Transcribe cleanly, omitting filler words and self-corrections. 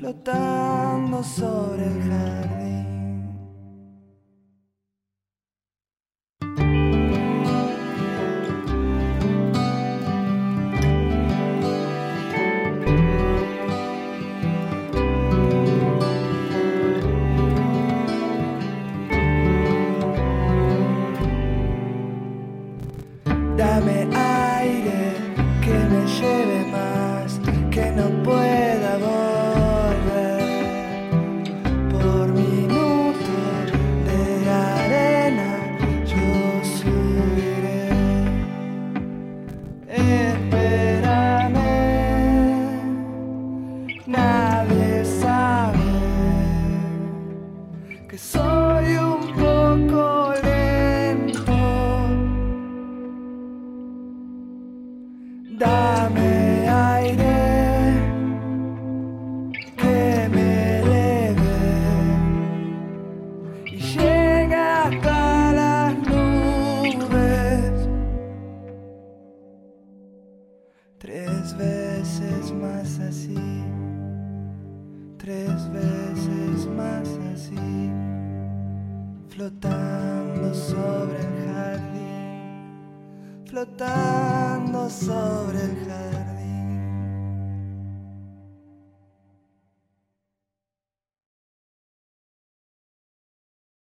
flotando sobre el jardín. Dame aire que me lleve más, que no pueda volver. Por minuto de arena yo subiré. Espérame, nadie sabe que soy un poco lento. Dame aire que me eleve y llegue hasta las nubes. 3 veces más así, 3 veces más así, flotando sobre el jardín, flotando sobre el jardín.